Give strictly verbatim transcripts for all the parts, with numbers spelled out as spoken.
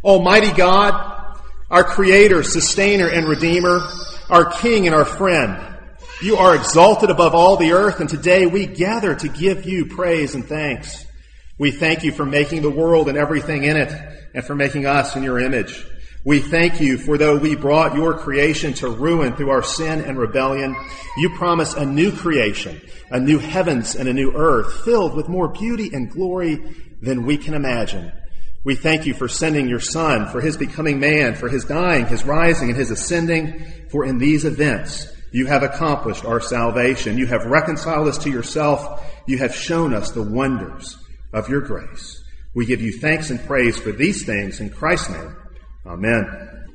Almighty God, our Creator, Sustainer, and Redeemer, our King and our friend, you are exalted above all the earth, and today we gather to give you praise and thanks. We thank you for making the world and everything in it, and for making us in your image. We thank you for though we brought your creation to ruin through our sin and rebellion, you promise a new creation, a new heavens and a new earth filled with more beauty and glory than we can imagine. We thank you for sending your Son, for his becoming man, for his dying, his rising, and his ascending, for in these events you have accomplished our salvation. You have reconciled us to yourself. You have shown us the wonders of your grace. We give you thanks and praise for these things in Christ's name. Amen.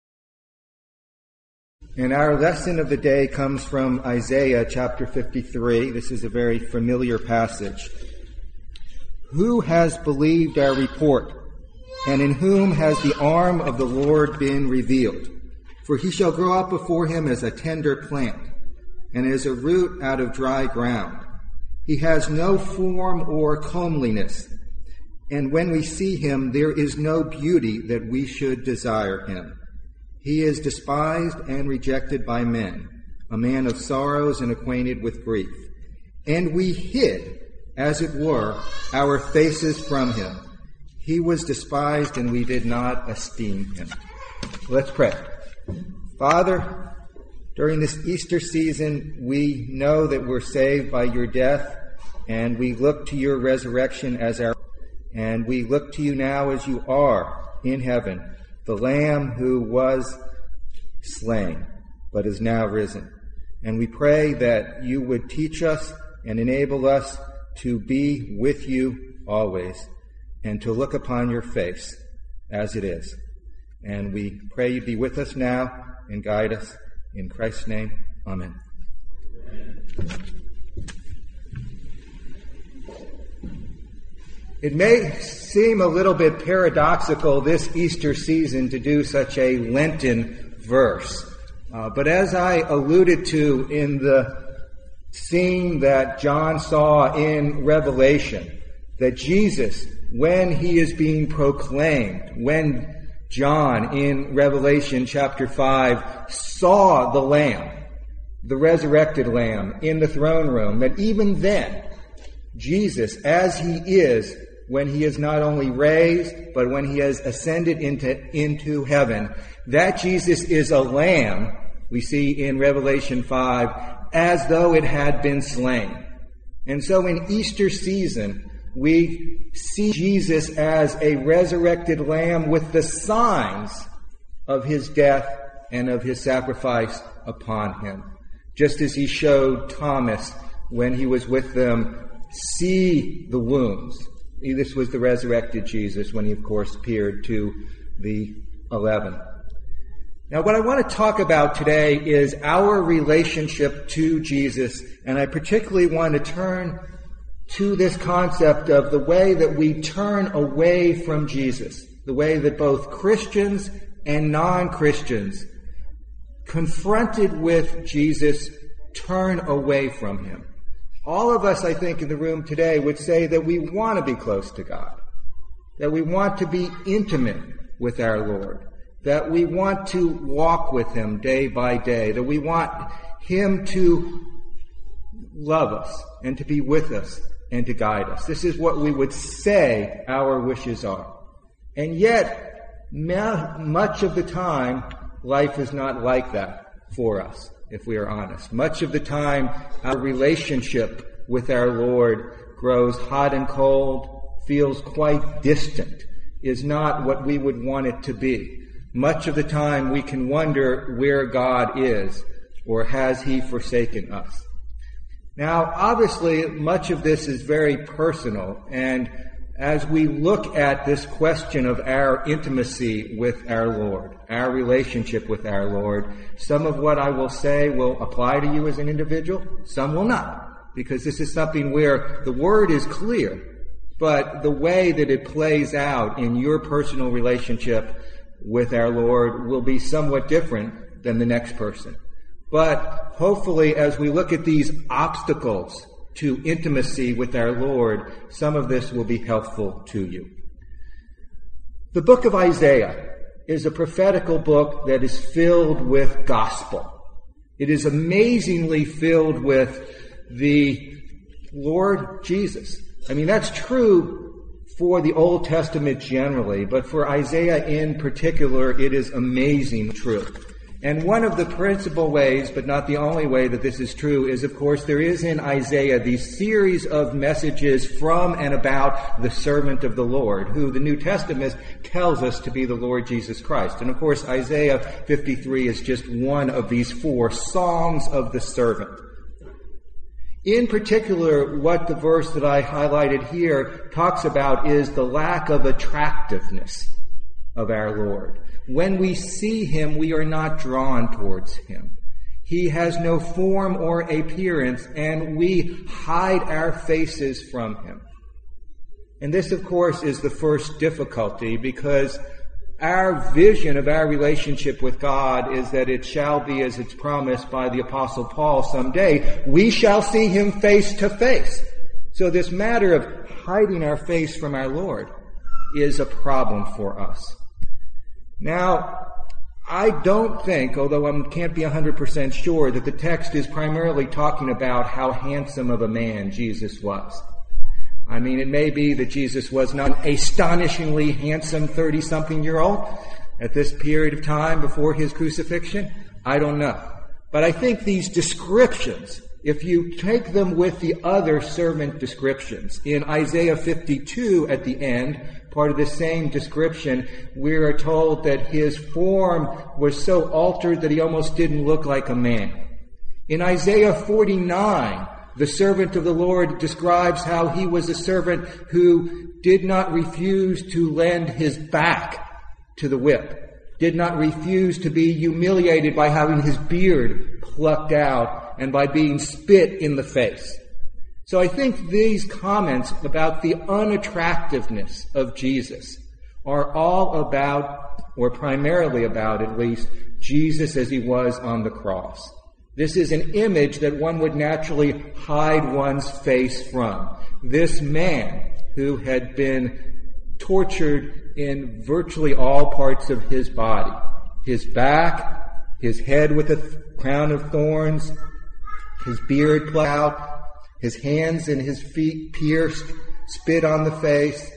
And our lesson of the day comes from Isaiah chapter fifty-three. This is a very familiar passage. Who has believed our report, and in whom has the arm of the Lord been revealed? For he shall grow up before him as a tender plant, and as a root out of dry ground. He has no form or comeliness, and when we see him, there is no beauty that we should desire him. He is despised and rejected by men, a man of sorrows and acquainted with grief. And we hid, as it were, our faces from him. He was despised, and we did not esteem him. Let's pray. Father, during this Easter season, we know that we're saved by your death, and we look to your resurrection as our And we look to you now as you are in heaven, the Lamb who was slain, but is now risen. And we pray that you would teach us and enable us to be with you always, and to look upon your face as it is. And we pray you be with us now and guide us. In Christ's name, amen. It may seem a little bit paradoxical this Easter season to do such a Lenten verse. Uh, but as I alluded to in the scene that John saw in Revelation, that Jesus, when he is being proclaimed, when John in Revelation chapter five saw the Lamb, the resurrected Lamb in the throne room, that even then, Jesus, as he is, when he is not only raised, but when he has ascended into, into heaven, that Jesus is a lamb, we see in Revelation five, as though it had been slain. And so in Easter season, we see Jesus as a resurrected lamb with the signs of his death and of his sacrifice upon him. Just as he showed Thomas when he was with them, see the wounds. This was the resurrected Jesus when he, of course, appeared to the eleven. Now, what I want to talk about today is our relationship to Jesus, and I particularly want to turn to this concept of the way that we turn away from Jesus, the way that both Christians and non-Christians, confronted with Jesus, turn away from him. All of us, I think, in the room today would say that we want to be close to God, that we want to be intimate with our Lord, that we want to walk with him day by day, that we want him to love us and to be with us and to guide us. This is what we would say our wishes are. And yet, much of the time, life is not like that for us. If we are honest. Much of the time, our relationship with our Lord grows hot and cold, feels quite distant, is not what we would want it to be. Much of the time, we can wonder where God is, or has he forsaken us? Now, obviously, much of this is very personal, and as we look at this question of our intimacy with our Lord, our relationship with our Lord, some of what I will say will apply to you as an individual, some will not, because this is something where the word is clear, but the way that it plays out in your personal relationship with our Lord will be somewhat different than the next person. But hopefully, as we look at these obstacles to intimacy with our Lord, some of this will be helpful to you. The book of Isaiah is a prophetical book that is filled with gospel. It is amazingly filled with the Lord Jesus. I mean, that's true for the Old Testament generally, but for Isaiah in particular, it is amazing truth. And one of the principal ways, but not the only way that this is true, is, of course, there is in Isaiah these series of messages from and about the servant of the Lord, who the New Testament tells us to be the Lord Jesus Christ. And, of course, Isaiah fifty-three is just one of these four songs of the servant. In particular, what the verse that I highlighted here talks about is the lack of attractiveness of our Lord. When we see him, we are not drawn towards him. He has no form or appearance, and we hide our faces from him. And this, of course, is the first difficulty, because our vision of our relationship with God is that it shall be as it's promised by the Apostle Paul someday. We shall see him face to face. So this matter of hiding our face from our Lord is a problem for us. Now, I don't think, although I can't be one hundred percent sure, that the text is primarily talking about how handsome of a man Jesus was. I mean, it may be that Jesus was not an astonishingly handsome thirty-something-year-old at this period of time before his crucifixion. I don't know. But I think these descriptions, if you take them with the other servant descriptions, in Isaiah fifty-two at the end, part of the same description, we are told that his form was so altered that he almost didn't look like a man. In Isaiah forty-nine, the servant of the Lord describes how he was a servant who did not refuse to lend his back to the whip, did not refuse to be humiliated by having his beard plucked out and by being spit in the face. So I think these comments about the unattractiveness of Jesus are all about, or primarily about at least, Jesus as he was on the cross. This is an image that one would naturally hide one's face from. This man who had been tortured in virtually all parts of his body. His back, his head with a crown of thorns, his beard plucked out, his hands and his feet pierced, spit on the face,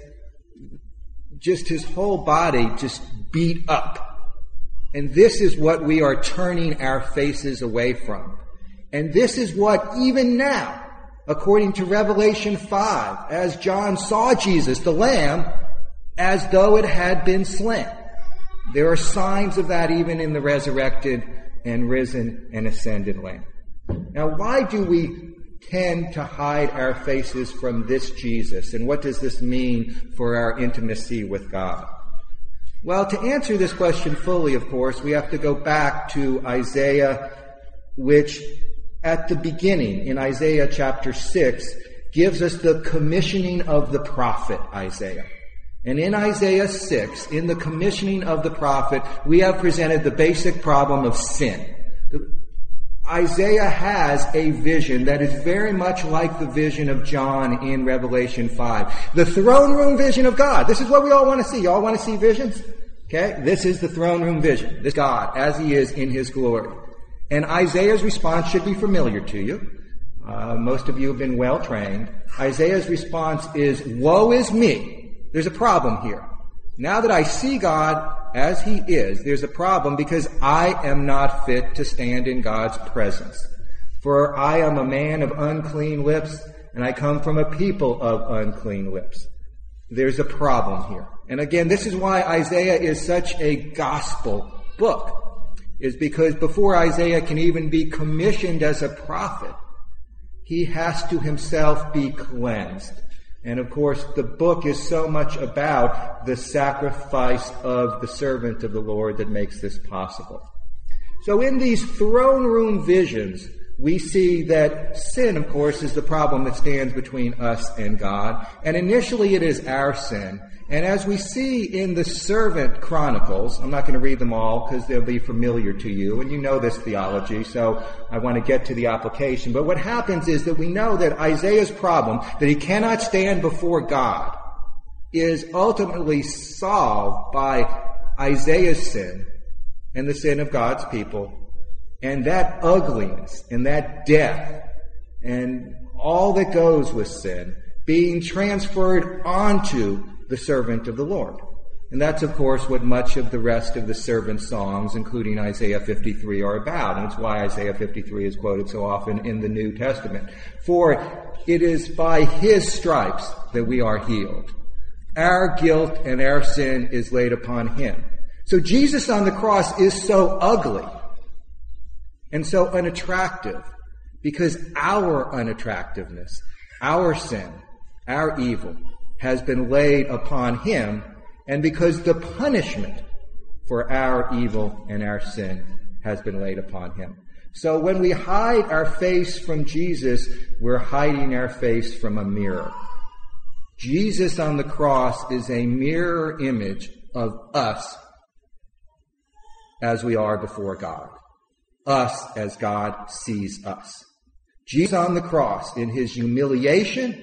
just his whole body just beat up. And this is what we are turning our faces away from. And this is what, even now, according to Revelation five, as John saw Jesus, the Lamb, as though it had been slain. There are signs of that even in the resurrected and risen and ascended Lamb. Now, why do we tend to hide our faces from this Jesus? And what does this mean for our intimacy with God? Well, to answer this question fully, of course, we have to go back to Isaiah, which at the beginning, in Isaiah chapter six, gives us the commissioning of the prophet Isaiah. And in Isaiah six, in the commissioning of the prophet, we have presented the basic problem of sin. Isaiah has a vision that is very much like the vision of John in Revelation five. The throne room vision of God. This is what we all want to see. You all want to see visions? Okay? This is the throne room vision. This God, as he is in his glory. And Isaiah's response should be familiar to you. Uh, most of you have been well trained. Isaiah's response is, woe is me. There's a problem here. Now that I see God as he is, there's a problem because I am not fit to stand in God's presence. For I am a man of unclean lips, and I come from a people of unclean lips. There's a problem here. And again, this is why Isaiah is such a gospel book, is because before Isaiah can even be commissioned as a prophet, he has to himself be cleansed. And of course, the book is so much about the sacrifice of the servant of the Lord that makes this possible. So in these throne room visions, we see that sin, of course, is the problem that stands between us and God. And initially it is our sin. And as we see in the servant chronicles, I'm not going to read them all because they'll be familiar to you, and you know this theology, so I want to get to the application. But what happens is that we know that Isaiah's problem, that he cannot stand before God, is ultimately solved by Isaiah's sin and the sin of God's people, and that ugliness and that death and all that goes with sin being transferred onto the servant of the Lord. And that's, of course, what much of the rest of the servant songs, including Isaiah fifty-three, are about. And it's why Isaiah fifty-three is quoted so often in the New Testament. For it is by his stripes that we are healed. Our guilt and our sin is laid upon him. So Jesus on the cross is so ugly and so unattractive because our unattractiveness, our sin, our evil has been laid upon him, and because the punishment for our evil and our sin has been laid upon him. So when we hide our face from Jesus, we're hiding our face from a mirror. Jesus on the cross is a mirror image of us as we are before God. Us as God sees us. Jesus on the cross, in his humiliation,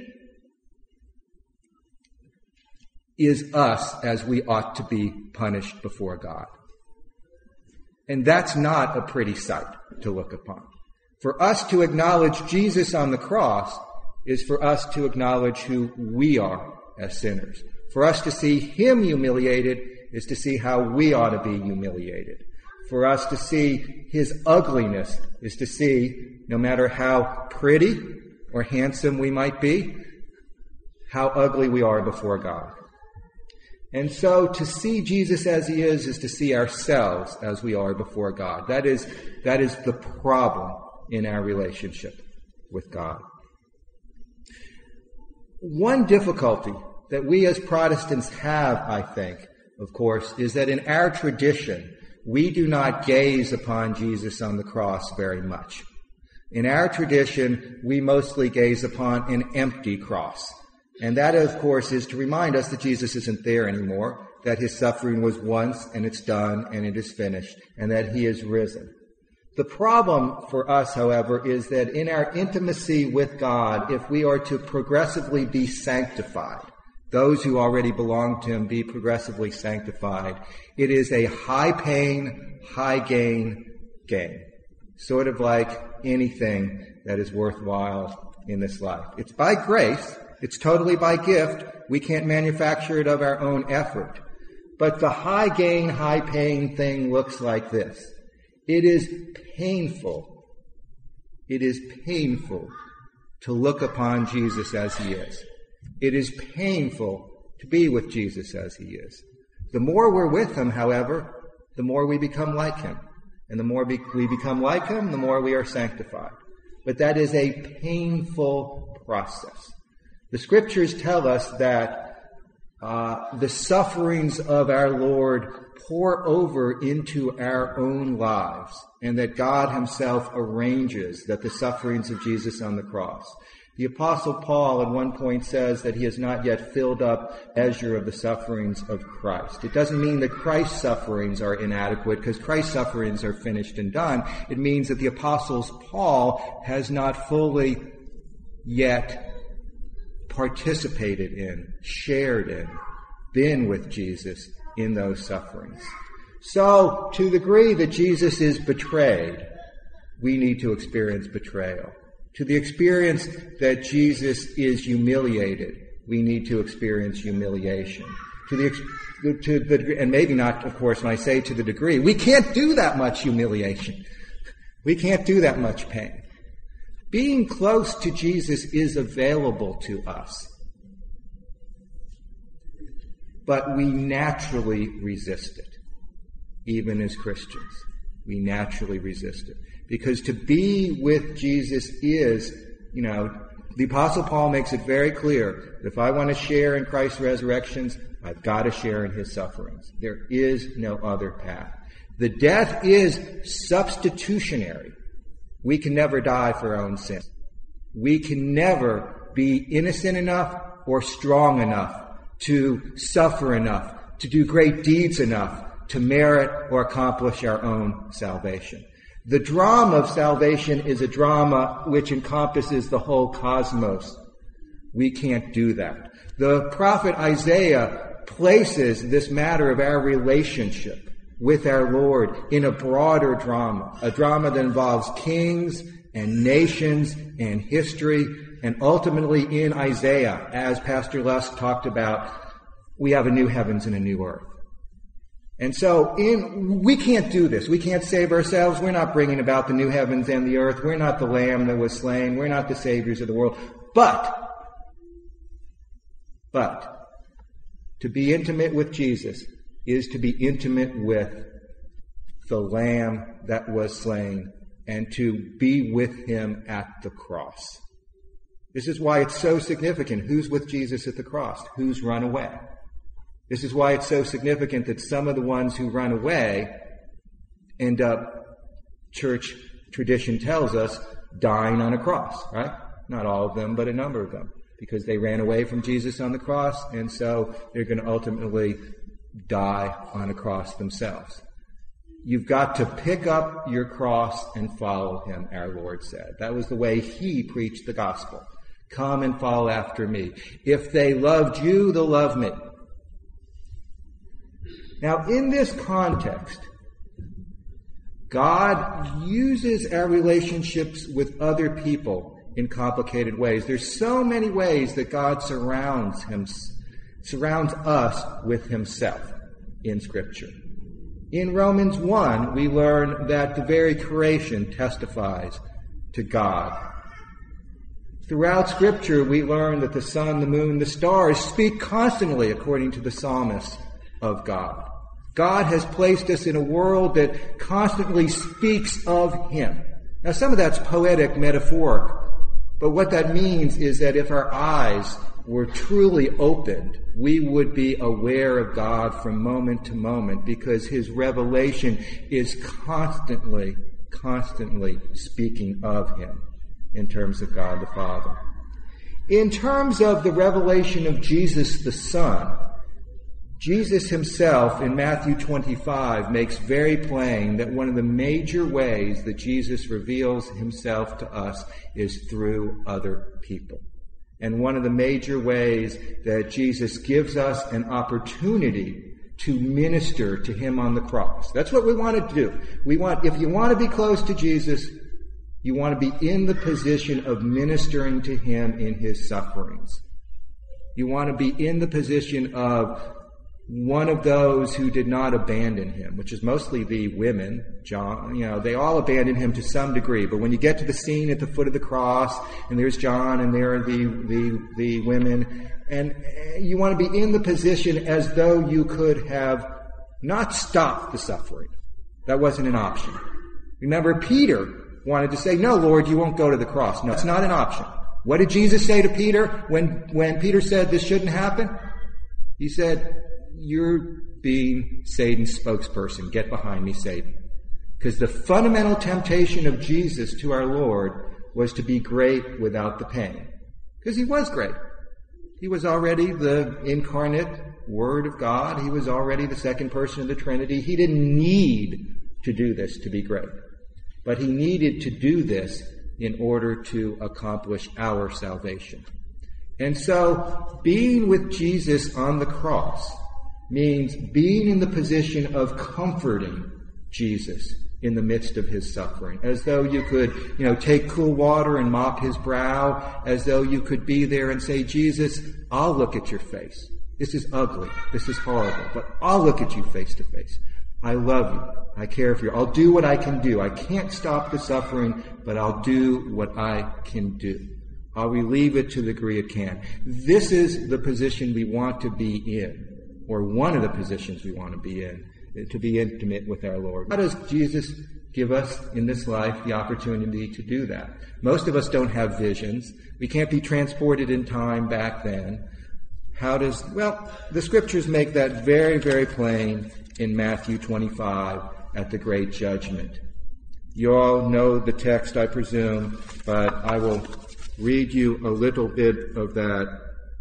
is us as we ought to be punished before God. And that's not a pretty sight to look upon. For us to acknowledge Jesus on the cross is for us to acknowledge who we are as sinners. For us to see him humiliated is to see how we ought to be humiliated. For us to see his ugliness is to see, no matter how pretty or handsome we might be, how ugly we are before God. And so to see Jesus as he is is to see ourselves as we are before God. That is, that is the problem in our relationship with God. One difficulty that we as Protestants have, I think, of course, is that in our tradition, we do not gaze upon Jesus on the cross very much. In our tradition, we mostly gaze upon an empty cross. And that, of course, is to remind us that Jesus isn't there anymore, that his suffering was once and it's done and it is finished, and that he is risen. The problem for us, however, is that in our intimacy with God, if we are to progressively be sanctified, those who already belong to him be progressively sanctified, it is a high pain, high gain game. Sort of like anything that is worthwhile in this life. It's by grace. It's totally by gift. We can't manufacture it of our own effort. But the high gain, high pain thing looks like this. It is painful. It is painful to look upon Jesus as he is. It is painful to be with Jesus as he is. The more we're with him, however, the more we become like him. And the more we become like him, the more we are sanctified. But that is a painful process. The scriptures tell us that uh, the sufferings of our Lord pour over into our own lives, and that God himself arranges that the sufferings of Jesus on the cross. The Apostle Paul at one point says that he has not yet filled up measure of the sufferings of Christ. It doesn't mean that Christ's sufferings are inadequate, because Christ's sufferings are finished and done. It means that the Apostle Paul has not fully yet participated in, shared in, been with Jesus in those sufferings. So, to the degree that Jesus is betrayed, we need to experience betrayal. To the experience that Jesus is humiliated, we need to experience humiliation. To the, to the, and maybe not, of course, when I say to the degree, we can't do that much humiliation. We can't do that much pain. Being close to Jesus is available to us, but we naturally resist it, even as Christians. We naturally resist it. Because to be with Jesus is, you know, the Apostle Paul makes it very clear that if I want to share in Christ's resurrections, I've got to share in his sufferings. There is no other path. The death is substitutionary. We can never die for our own sins. We can never be innocent enough or strong enough to suffer enough, to do great deeds enough to merit or accomplish our own salvation. The drama of salvation is a drama which encompasses the whole cosmos. We can't do that. The prophet Isaiah places this matter of our relationship with our Lord in a broader drama, a drama that involves kings and nations and history, and ultimately in Isaiah, as Pastor Lusk talked about, we have a new heavens and a new earth. And so in, we can't do this. We can't save ourselves. We're not bringing about the new heavens and the earth. We're not the Lamb that was slain. We're not the saviors of the world. But, but, to be intimate with Jesus is to be intimate with the Lamb that was slain and to be with him at the cross. This is why it's so significant. Who's with Jesus at the cross? Who's run away? This is why it's so significant that some of the ones who run away end up, church tradition tells us, dying on a cross, right? Not all of them, but a number of them, because they ran away from Jesus on the cross, and so they're going to ultimately die on a cross themselves. You've got to pick up your cross and follow him, our Lord said. That was the way he preached the gospel. Come and follow after me. If they loved you, they'll love me. Now, in this context, God uses our relationships with other people in complicated ways. There's so many ways that God surrounds him, surrounds us with himself in Scripture. In Romans one, we learn that the very creation testifies to God. Throughout Scripture, we learn that the sun, the moon, the stars speak constantly according to the psalmists of God. God has placed us in a world that constantly speaks of him. Now, some of that's poetic, metaphoric, but what that means is that if our eyes were truly opened, we would be aware of God from moment to moment because his revelation is constantly, constantly speaking of him in terms of God the Father. In terms of the revelation of Jesus the Son, Jesus himself in Matthew twenty-five makes very plain that one of the major ways that Jesus reveals himself to us is through other people. And one of the major ways that Jesus gives us an opportunity to minister to him on the cross. That's what we want to do. We want, if you want to be close to Jesus, you want to be in the position of ministering to him in his sufferings. You want to be in the position of one of those who did not abandon him, which is mostly the women. John, you know, they all abandoned him to some degree. But when you get to the scene at the foot of the cross, and there's John, and there are the, the, the women, and you want to be in the position as though you could have not stopped the suffering. That wasn't an option. Remember, Peter wanted to say, no, Lord, you won't go to the cross. No, it's not an option. What did Jesus say to Peter when, when Peter said this shouldn't happen? He said, you're being Satan's spokesperson. Get behind me, Satan. Because the fundamental temptation of Jesus to our Lord was to be great without the pain. Because he was great. He was already the incarnate Word of God. He was already the second person of the Trinity. He didn't need to do this to be great. But he needed to do this in order to accomplish our salvation. And so, being with Jesus on the cross means being in the position of comforting Jesus in the midst of his suffering, as though you could, you know, take cool water and mop his brow, as though you could be there and say, Jesus, I'll look at your face. This is ugly. This is horrible, but I'll look at you face to face. I love you. I care for you. I'll do what I can do. I can't stop the suffering, but I'll do what I can do. I'll relieve it to the degree it can. This is the position we want to be in. Or one of the positions we want to be in, to be intimate with our Lord. How does Jesus give us in this life the opportunity to do that? Most of us don't have visions. We can't be transported in time back then. How does, well, the Scriptures make that very, very plain in Matthew twenty-five at the Great Judgment. You all know the text, I presume, but I will read you a little bit of that.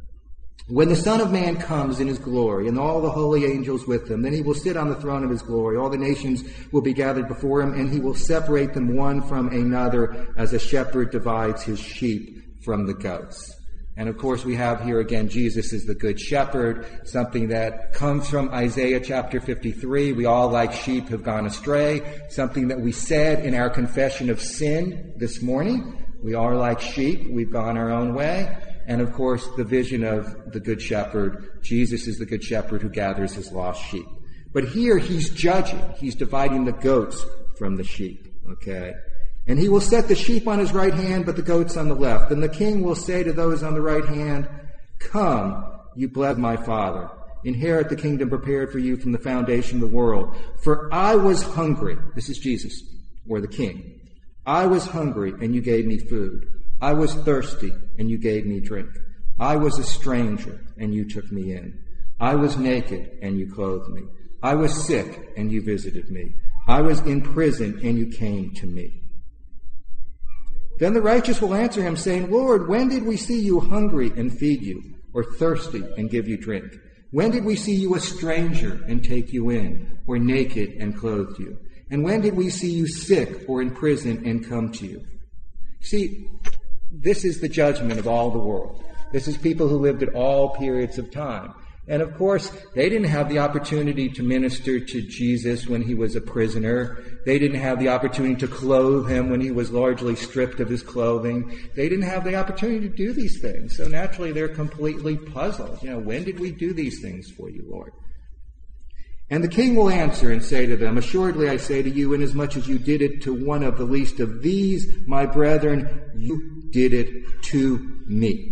When the Son of Man comes in his glory, and all the holy angels with him, then he will sit on the throne of his glory. All the nations will be gathered before him, and he will separate them one from another, as a shepherd divides his sheep from the goats. And of course we have here again Jesus is the Good Shepherd, something that comes from Isaiah chapter fifty-three. We all like sheep have gone astray, something that we said in our confession of sin this morning. We are like sheep, we've gone our own way. And of course the vision of the Good Shepherd, Jesus is the Good Shepherd who gathers his lost sheep. But here he's judging, he's dividing the goats from the sheep, okay? And he will set the sheep on his right hand, but the goats on the left. And the king will say to those on the right hand, "Come, you blessed of my Father, inherit the kingdom prepared for you from the foundation of the world. For I was hungry," this is Jesus, or the king. "I was hungry, and you gave me food. I was thirsty, and you gave me drink. I was a stranger, and you took me in. I was naked, and you clothed me. I was sick, and you visited me. I was in prison, and you came to me." Then the righteous will answer him, saying, "Lord, when did we see you hungry and feed you, or thirsty and give you drink? When did we see you a stranger and take you in, or naked and clothed you? And when did we see you sick or in prison and come to you?" See, this is the judgment of all the world. This is people who lived at all periods of time. And of course, they didn't have the opportunity to minister to Jesus when he was a prisoner. They didn't have the opportunity to clothe him when he was largely stripped of his clothing. They didn't have the opportunity to do these things. So naturally, they're completely puzzled. You know, when did we do these things for you, Lord? And the king will answer and say to them, "Assuredly I say to you, inasmuch as you did it to one of the least of these, my brethren, you did it to me."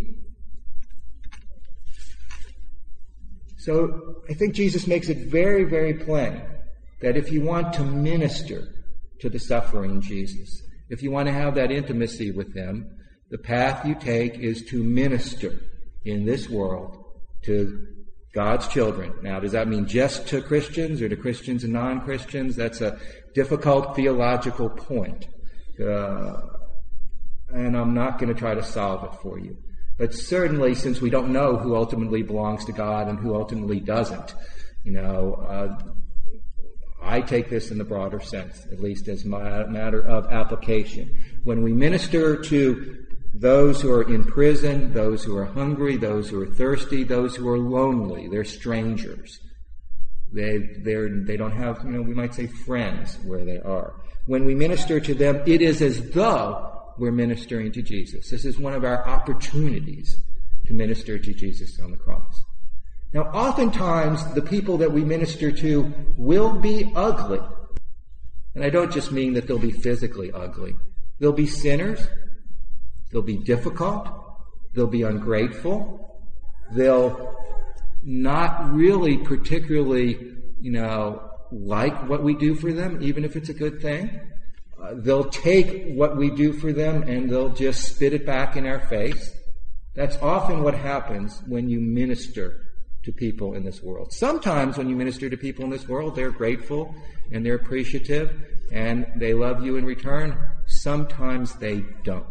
So I think Jesus makes it very, very plain that if you want to minister to the suffering Jesus, if you want to have that intimacy with them, the path you take is to minister in this world to God's children. Now, does that mean just to Christians or to Christians and non-Christians? That's a difficult theological point. Uh, and I'm not going to try to solve it for you. But certainly, since we don't know who ultimately belongs to God and who ultimately doesn't, you know, uh, I take this in the broader sense, at least as a matter of application. When we minister to those who are in prison, those who are hungry, those who are thirsty, those who are lonely, they're strangers. They they're they don't have, you know, we might say friends where they are. When we minister to them, it is as though we're ministering to Jesus. This is one of our opportunities to minister to Jesus on the cross. Now, oftentimes, the people that we minister to will be ugly. And I don't just mean that they'll be physically ugly. They'll be sinners. They'll be difficult. They'll be ungrateful. They'll not really particularly, you know, like what we do for them, even if it's a good thing. Uh, they'll take what we do for them and they'll just spit it back in our face. That's often what happens when you minister to people in this world. Sometimes when you minister to people in this world, they're grateful and they're appreciative and they love you in return. Sometimes they don't.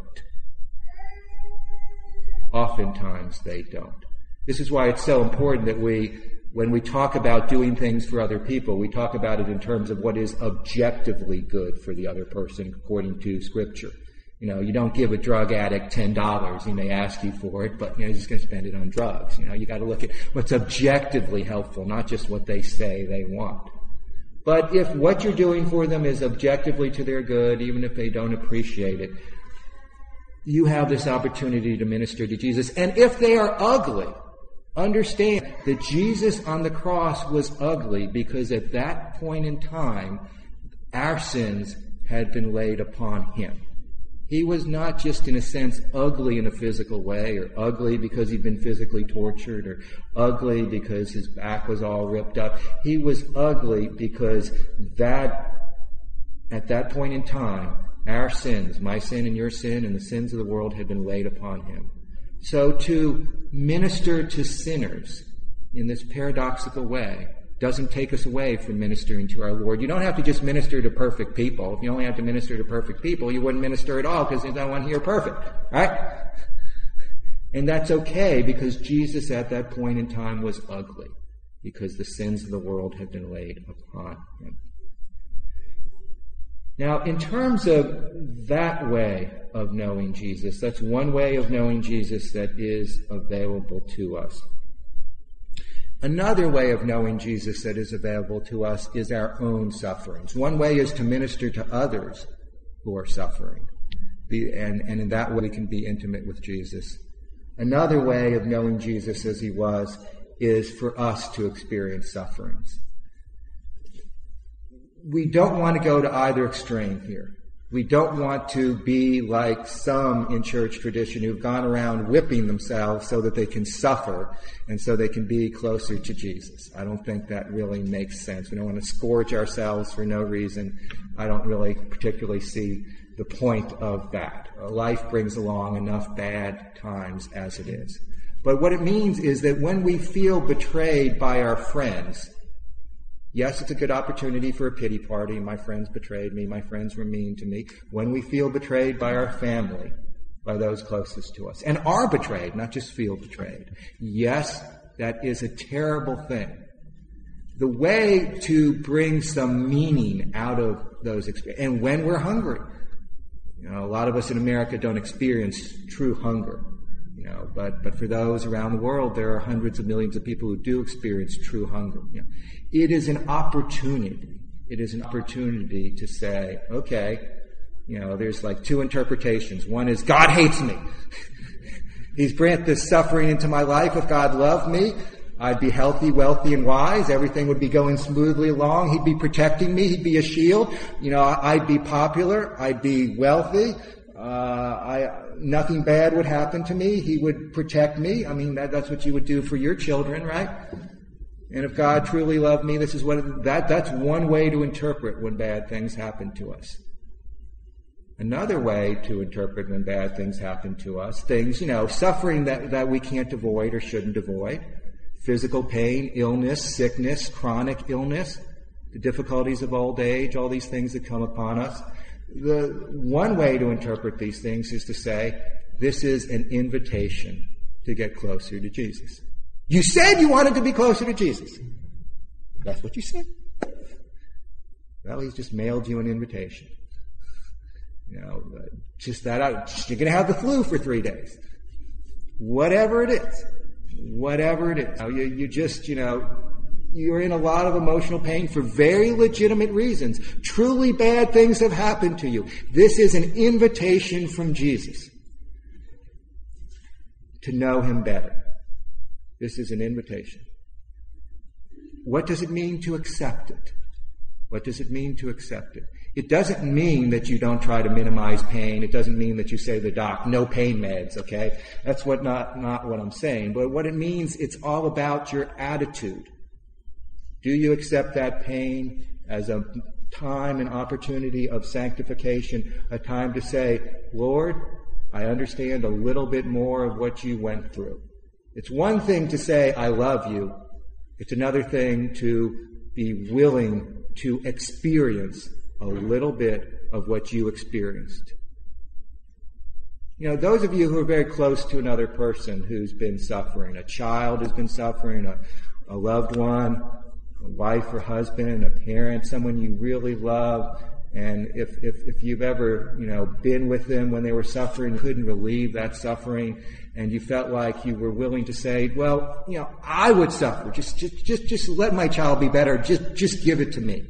Oftentimes they don't. This is why it's so important that we, when we talk about doing things for other people, we talk about it in terms of what is objectively good for the other person according to Scripture. You know, you don't give a drug addict ten dollars. He may ask you for it, but, you know, he's just going to spend it on drugs. You know, you got to look at what's objectively helpful, not just what they say they want. But if what you're doing for them is objectively to their good, even if they don't appreciate it, you have this opportunity to minister to Jesus. And if they are ugly, understand that Jesus on the cross was ugly because at that point in time, our sins had been laid upon him. He was not just, in a sense, ugly in a physical way, or ugly because he'd been physically tortured, or ugly because his back was all ripped up. He was ugly because that, at that point in time, our sins, my sin and your sin and the sins of the world had been laid upon him. So to minister to sinners in this paradoxical way doesn't take us away from ministering to our Lord. You don't have to just minister to perfect people. If you only have to minister to perfect people, you wouldn't minister at all because they don't want to hear perfect, right? And that's okay because Jesus at that point in time was ugly because the sins of the world had been laid upon him. Now, in terms of that way of knowing Jesus, that's one way of knowing Jesus that is available to us. Another way of knowing Jesus that is available to us is our own sufferings. One way is to minister to others who are suffering. The, and, and in that way we can be intimate with Jesus. Another way of knowing Jesus as he was is for us to experience sufferings. We don't want to go to either extreme here. We don't want to be like some in church tradition who've gone around whipping themselves so that they can suffer and so they can be closer to Jesus. I don't think that really makes sense. We don't want to scourge ourselves for no reason. I don't really particularly see the point of that. Life brings along enough bad times as it is. But what it means is that when we feel betrayed by our friends, yes, it's a good opportunity for a pity party. My friends betrayed me. My friends were mean to me. When we feel betrayed by our family, by those closest to us, and are betrayed, not just feel betrayed, yes, that is a terrible thing. The way to bring some meaning out of those experiences, and when we're hungry, you know, a lot of us in America don't experience true hunger. You know, but, but for those around the world, there are hundreds of millions of people who do experience true hunger. You know, it is an opportunity. It is an opportunity to say, okay, you know, there's like two interpretations. One is God hates me. He's brought this suffering into my life. If God loved me, I'd be healthy, wealthy, and wise. Everything would be going smoothly along. He'd be protecting me. He'd be a shield. You know, I'd be popular. I'd be wealthy. Uh, I, nothing bad would happen to me. He would protect me. I mean, that, that's what you would do for your children, right? And if God truly loved me, this is what, that, that's one way to interpret when bad things happen to us. Another way to interpret when bad things happen to us, things, you know, suffering that, that we can't avoid or shouldn't avoid, physical pain, illness, sickness, chronic illness, the difficulties of old age, all these things that come upon us. The one way to interpret these things is to say, this is an invitation to get closer to Jesus. You said you wanted to be closer to Jesus. That's what you said. Well, he's just mailed you an invitation. You know, just that out. You're going to have the flu for three days. Whatever it is. Whatever it is. You, you just, you know, you're in a lot of emotional pain for very legitimate reasons. Truly bad things have happened to you. This is an invitation from Jesus to know him better. This is an invitation. What does it mean to accept it? What does it mean to accept it? It doesn't mean that you don't try to minimize pain. It doesn't mean that you say to the doc, no pain meds, okay? That's what not, not what I'm saying. But what it means, it's all about your attitude. Do you accept that pain as a time and opportunity of sanctification, a time to say, Lord, I understand a little bit more of what you went through. It's one thing to say, I love you. It's another thing to be willing to experience a little bit of what you experienced. You know, those of you who are very close to another person who's been suffering, a child has been suffering, a, a loved one, a wife or husband, a parent, someone you really love, and if, if, if you've ever, you know, been with them when they were suffering, couldn't relieve that suffering, and you felt like you were willing to say, well, you know, I would suffer. Just, just, just, just let my child be better. Just, just give it to me.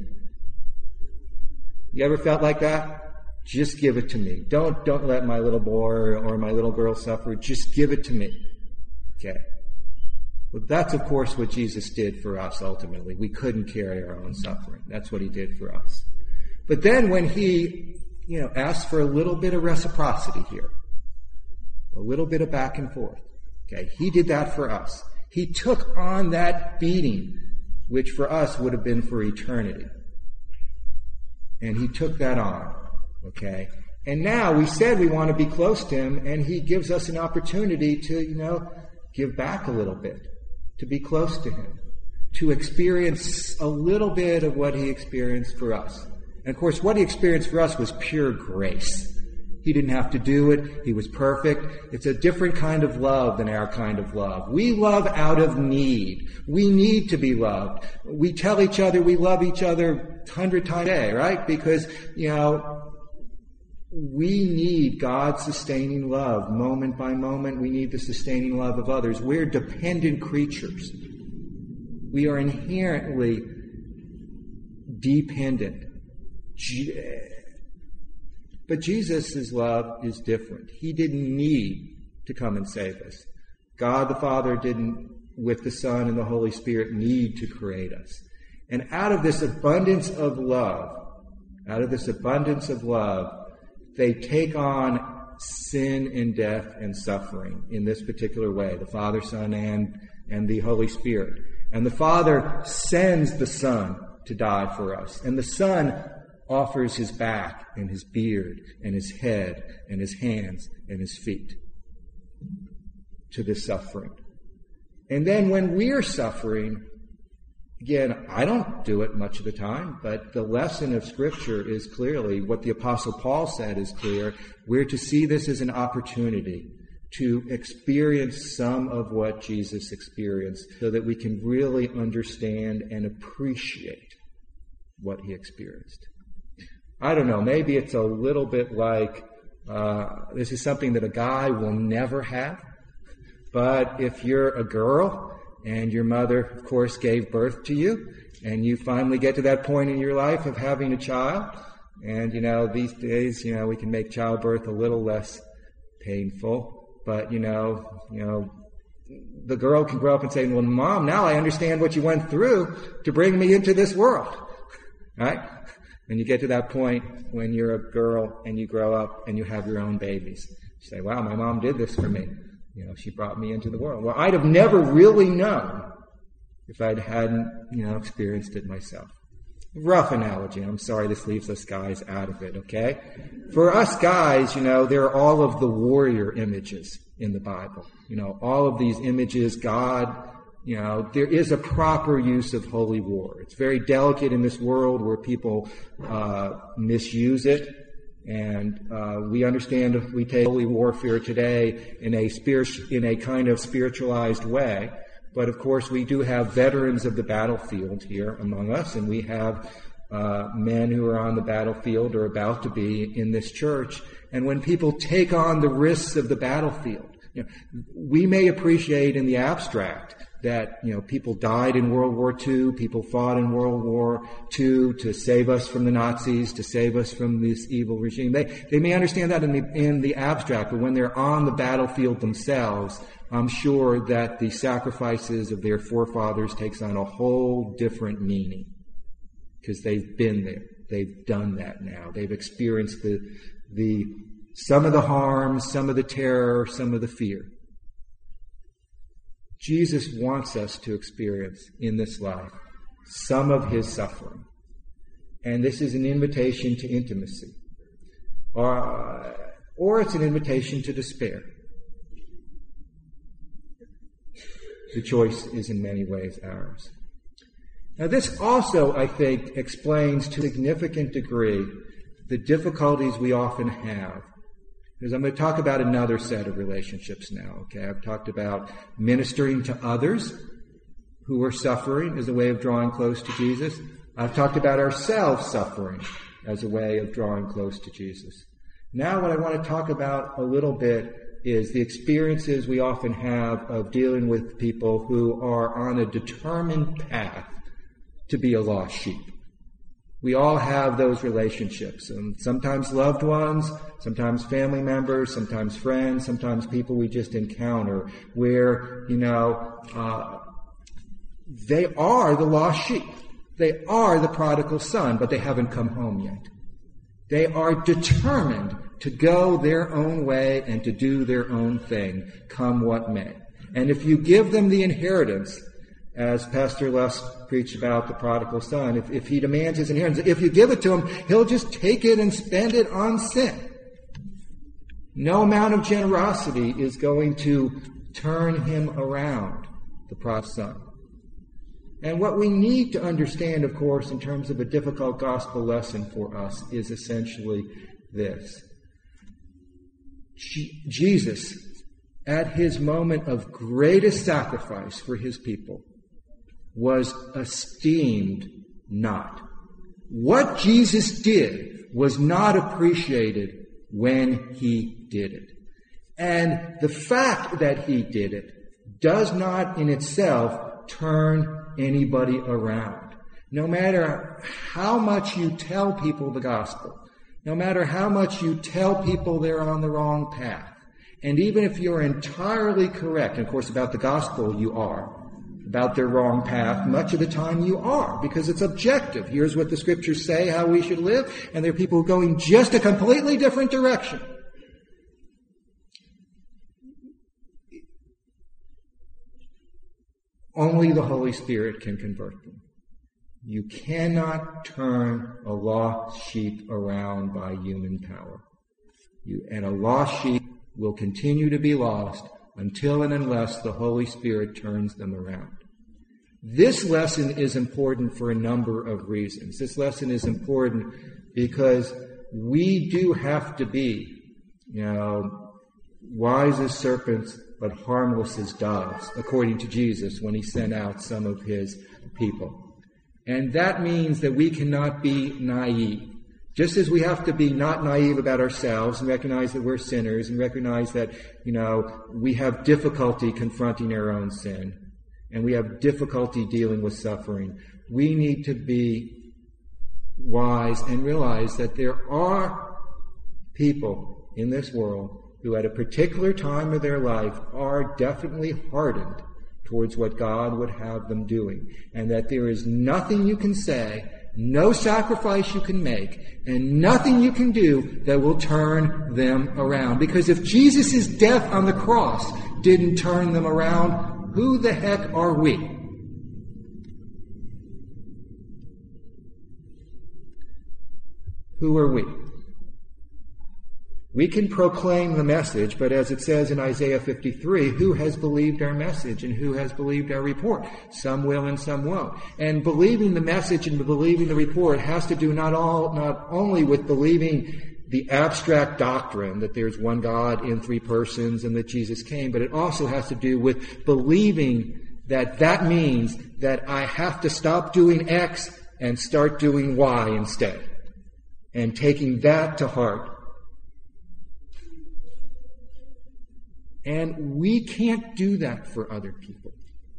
You ever felt like that? Just give it to me. Don't, don't let my little boy or my little girl suffer. Just give it to me. Okay. Well, that's, of course, what Jesus did for us ultimately. We couldn't carry our own suffering. That's what he did for us. But then when he, you know, asked for a little bit of reciprocity here, a little bit of back and forth, okay, he did that for us. He took on that beating, which for us would have been for eternity. And he took that on, okay? And now we said we want to be close to him, and he gives us an opportunity to, you know, give back a little bit, to be close to him, to experience a little bit of what he experienced for us. And of course, what he experienced for us was pure grace. He didn't have to do it. He was perfect. It's a different kind of love than our kind of love. We love out of need. We need to be loved. We tell each other we love each other a hundred times a day, right? Because, you know, we need God's sustaining love moment by moment. We need the sustaining love of others. We're dependent creatures. We are inherently dependent. But Jesus' love is different. He didn't need to come and save us. God the Father didn't, with the Son and the Holy Spirit, need to create us. And out of this abundance of love, out of this abundance of love, they take on sin and death and suffering in this particular way, the Father, Son, and, and the Holy Spirit. And the Father sends the Son to die for us. And the Son offers his back and his beard and his head and his hands and his feet to this suffering. And then when we're suffering, again, I don't do it much of the time, but the lesson of Scripture is clearly what the Apostle Paul said is clear. We're to see this as an opportunity to experience some of what Jesus experienced so that we can really understand and appreciate what he experienced. I don't know, maybe it's a little bit like uh, this is something that a guy will never have, but if you're a girl and your mother, of course, gave birth to you, and you finally get to that point in your life of having a child, and, you know, these days, you know, we can make childbirth a little less painful, but, you know, you know, the girl can grow up and say, well, Mom, now I understand what you went through to bring me into this world, right? And you get to that point when you're a girl and you grow up and you have your own babies. You say, wow, my mom did this for me. You know, she brought me into the world. Well, I'd have never really known if I hadn't, you know, experienced it myself. Rough analogy. I'm sorry this leaves us guys out of it, okay? For us guys, you know, there are all of the warrior images in the Bible. You know, all of these images, God, you know, there is a proper use of holy war. It's very delicate in this world where people uh, misuse it. And uh, we understand we take holy warfare today in a spirit, in a kind of spiritualized way. But of course, we do have veterans of the battlefield here among us, and we have uh, men who are on the battlefield or about to be in this church. And when people take on the risks of the battlefield, you know, we may appreciate in the abstract that, you know, people died in World War Two, people fought in World War Two to save us from the Nazis, to save us from this evil regime. They they may understand that in the in the abstract, but when they're on the battlefield themselves, I'm sure that the sacrifices of their forefathers takes on a whole different meaning because they've been there. They've done that now. They've experienced the the some of the harm, some of the terror, some of the fear. Jesus wants us to experience in this life some of his suffering. And this is an invitation to intimacy. Or, or it's an invitation to despair. The choice is in many ways ours. Now this also, I think, explains to a significant degree the difficulties we often have. Because I'm going to talk about another set of relationships now, okay? I've talked about ministering to others who are suffering as a way of drawing close to Jesus. I've talked about ourselves suffering as a way of drawing close to Jesus. Now what I want to talk about a little bit is the experiences we often have of dealing with people who are on a determined path to be a lost sheep. We all have those relationships, and sometimes loved ones, sometimes family members, sometimes friends, sometimes people we just encounter where, you know, uh, they are the lost sheep. They are the prodigal son, but they haven't come home yet. They are determined to go their own way and to do their own thing, come what may. And if you give them the inheritance, as Pastor Les preached about the prodigal son, if, if he demands his inheritance, if you give it to him, he'll just take it and spend it on sin. No amount of generosity is going to turn him around, the prodigal son. And what we need to understand, of course, in terms of a difficult gospel lesson for us is essentially this. Je- Jesus, at his moment of greatest sacrifice for his people, was esteemed not. What Jesus did was not appreciated when he did it. And the fact that he did it does not in itself turn anybody around. No matter how much you tell people the gospel, no matter how much you tell people they're on the wrong path, and even if you're entirely correct, and of course about the gospel you are, about their wrong path, much of the time you are, because it's objective. Here's what the scriptures say, how we should live, and there are people going just a completely different direction. Only the Holy Spirit can convert them. You cannot turn a lost sheep around by human power. You, and a lost sheep will continue to be lost until and unless the Holy Spirit turns them around. This lesson is important for a number of reasons. This lesson is important because we do have to be, you know, wise as serpents, but harmless as doves, according to Jesus when he sent out some of his people. And that means that we cannot be naive. Just as we have to be not naive about ourselves and recognize that we're sinners and recognize that, you know, we have difficulty confronting our own sin and we have difficulty dealing with suffering, we need to be wise and realize that there are people in this world who at a particular time of their life are definitely hardened towards what God would have them doing, and that there is nothing you can say, no sacrifice you can make, and nothing you can do that will turn them around. Because if Jesus' death on the cross didn't turn them around, who the heck are we? Who are we? We can proclaim the message, but as it says in Isaiah fifty-three, who has believed our message and who has believed our report? Some will and some won't. And believing the message and believing the report has to do not all, not only with believing the abstract doctrine that there's one God in three persons and that Jesus came, but it also has to do with believing that that means that I have to stop doing X and start doing Y instead. And taking that to heart. And we can't do that for other people.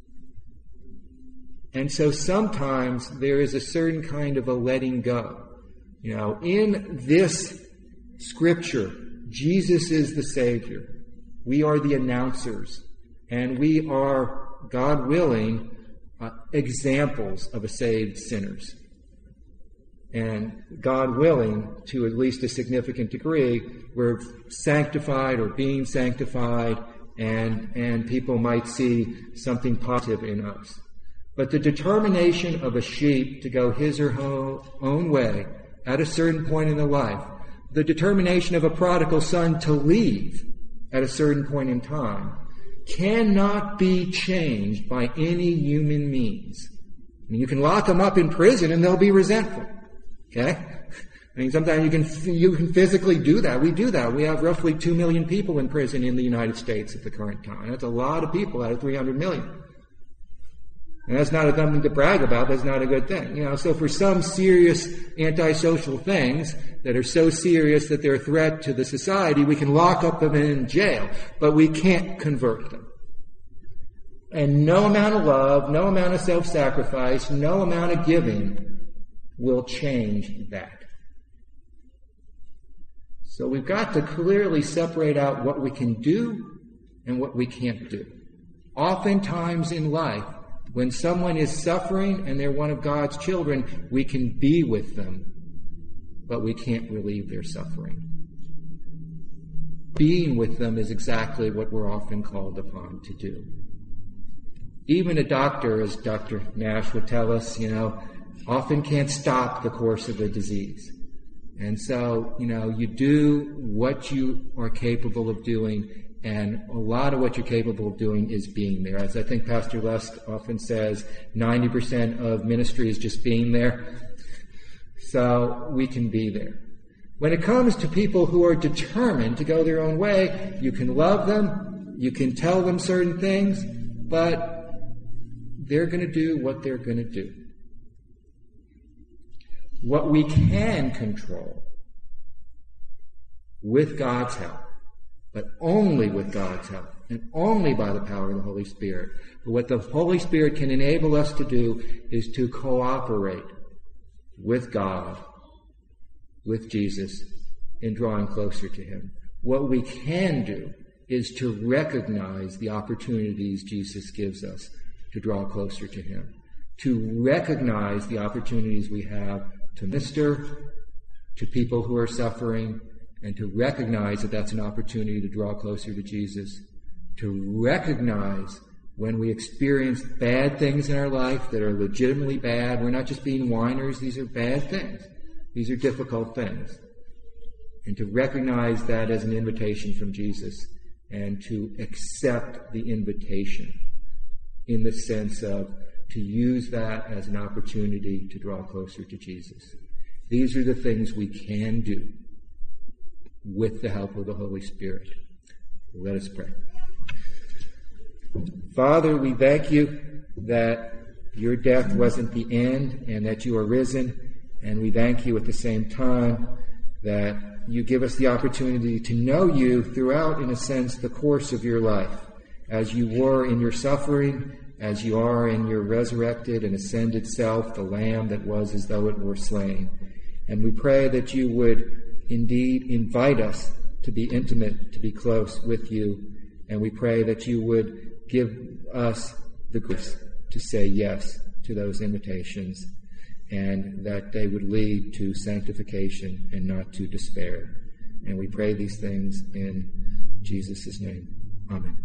And so sometimes there is a certain kind of a letting go. You know, in this scripture, Jesus is the Savior. We are the announcers. And we are, God willing, uh, examples of a saved sinners. And God willing, to at least a significant degree, we're sanctified or being sanctified, and, and people might see something positive in us. But the determination of a sheep to go his or her own way at a certain point in their life, the determination of a prodigal son to leave at a certain point in time, cannot be changed by any human means. I mean, you can lock them up in prison and they'll be resentful. Okay? I mean, sometimes you can you can physically do that. We do that. We have roughly two million people in prison in the United States at the current time. That's a lot of people out of three hundred million. And that's not a something to brag about. That's not a good thing. You know, so for some serious antisocial things that are so serious that they're a threat to the society, we can lock up them in jail, but we can't convert them. And no amount of love, no amount of self-sacrifice, no amount of giving will change that. So we've got to clearly separate out what we can do and what we can't do. Oftentimes in life, when someone is suffering and they're one of God's children, we can be with them, but we can't relieve their suffering. Being with them is exactly what we're often called upon to do. Even a doctor, as Doctor Nash would tell us, you know, often can't stop the course of a disease. And so, you know, you do what you are capable of doing, and a lot of what you're capable of doing is being there. As I think Pastor Lusk often says, ninety percent of ministry is just being there. So we can be there. When it comes to people who are determined to go their own way, you can love them, you can tell them certain things, but they're going to do what they're going to do. What we can control, with God's help, but only with God's help, and only by the power of the Holy Spirit. But what the Holy Spirit can enable us to do is to cooperate with God, with Jesus, in drawing closer to him. What we can do is to recognize the opportunities Jesus gives us to draw closer to him, to recognize the opportunities we have to minister to people who are suffering, and to recognize that that's an opportunity to draw closer to Jesus, to recognize when we experience bad things in our life that are legitimately bad. We're not just being whiners. These are bad things. These are difficult things. And to recognize that as an invitation from Jesus, and to accept the invitation in the sense of to use that as an opportunity to draw closer to Jesus. These are the things we can do with the help of the Holy Spirit. Let us pray. Father, we thank you that your death wasn't the end and that you are risen, and we thank you at the same time that you give us the opportunity to know you throughout, in a sense, the course of your life, as you were in your suffering, as you are in your resurrected and ascended self, the Lamb that was as though it were slain. And we pray that you would indeed invite us to be intimate, to be close with you, and we pray that you would give us the grace to say yes to those invitations, and that they would lead to sanctification and not to despair. And we pray these things in Jesus' name. Amen.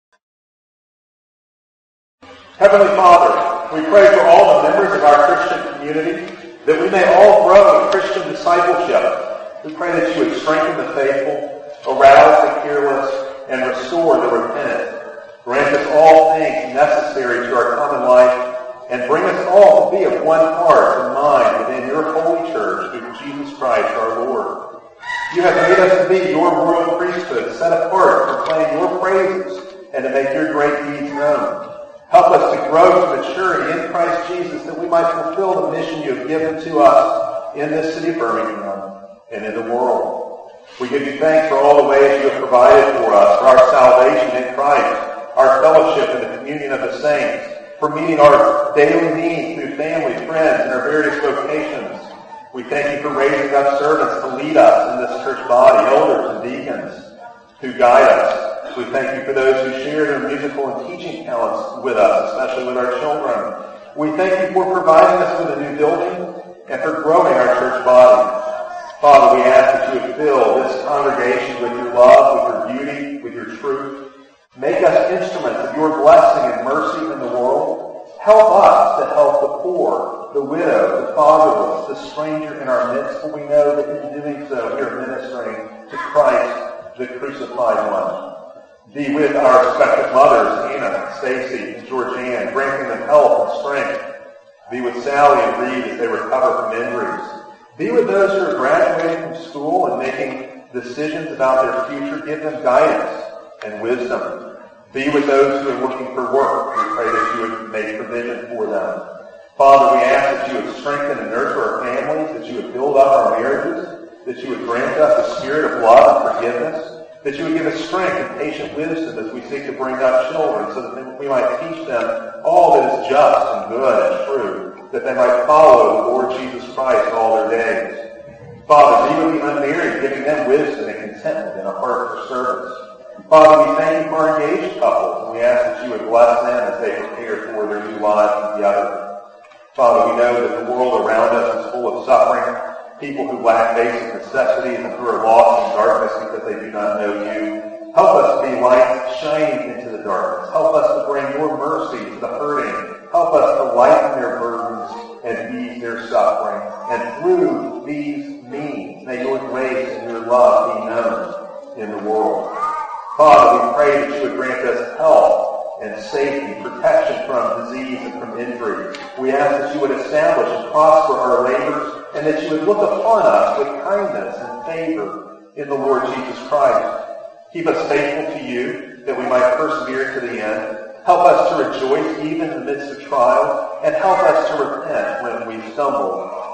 Heavenly Father, we pray for all the members of our Christian community that we may all grow in Christian discipleship. We pray that you would strengthen the faithful, arouse the careless, and restore the repentant. Grant us all things necessary to our common life, and bring us all to be of one heart and mind within your holy church through Jesus Christ our Lord. You have made us to be your royal priesthood, set apart to proclaim your praises and to make your great deeds known. Help us to grow to maturity in Christ Jesus, that we might fulfill the mission you have given to us in this city of Birmingham and in the world. We give you thanks for all the ways you have provided for us, for our salvation in Christ, our fellowship in the communion of the saints, for meeting our daily needs through family, friends, and our various vocations. We thank you for raising up servants to lead us in this church body, elders and deacons who guide us. We thank you for those who share their musical and teaching talents with us, especially with our children. We thank you for providing us with a new building and for growing our church body. Father, we ask that you would fill this congregation with your love, with your beauty, with your truth. Make us instruments of your blessing and mercy in the world. Help us to help the poor, the widow, the fatherless, the stranger in our midst, for we know that in doing so we are ministering to Christ, the crucified one. Be with our respective mothers, Anna, Stacy, and Georgianne, granting them health and strength. Be with Sally and Reed as they recover from injuries. Be with those who are graduating from school and making decisions about their future. Give them guidance and wisdom. Be with those who are looking for work. We pray that you would make provision for them. Father, we ask that you would strengthen and nurture our families, that you would build up our marriages, that you would grant us a spirit of love and forgiveness, that you would give us strength and patient wisdom as we seek to bring up children, so that we might teach them all that is just and good and true, that they might follow the Lord Jesus Christ all their days. Father, be with the unmarried, giving them wisdom and contentment and a heart for service. Father, we thank you for our engaged couples, and we ask that you would bless them as they prepare for their new lives together. Father, we know that the world around us is full of suffering, people who lack basic necessities and who are lost in darkness because they do not know you. Help us to be light shining into the darkness. Help us to bring your mercy to the hurting. Help us to lighten their burdens and ease their suffering. And through these means, may your grace and your love be known in the world. Father, we pray that you would grant us health and safety, protection from disease and from injury. We ask that you would establish and prosper our labors, and that you would look upon us with kindness and favor in the Lord Jesus Christ. Keep us faithful to you, that we might persevere to the end. Help us to rejoice even in the midst of trials, and help us to repent when we stumble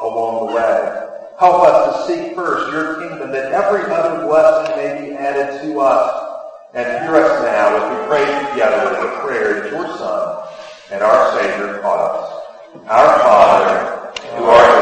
along the way. Help us to seek first your kingdom, that every other blessing may be added to us. And hear us now as we pray together with the prayer that your Son and our Savior taught us. Our Father, who art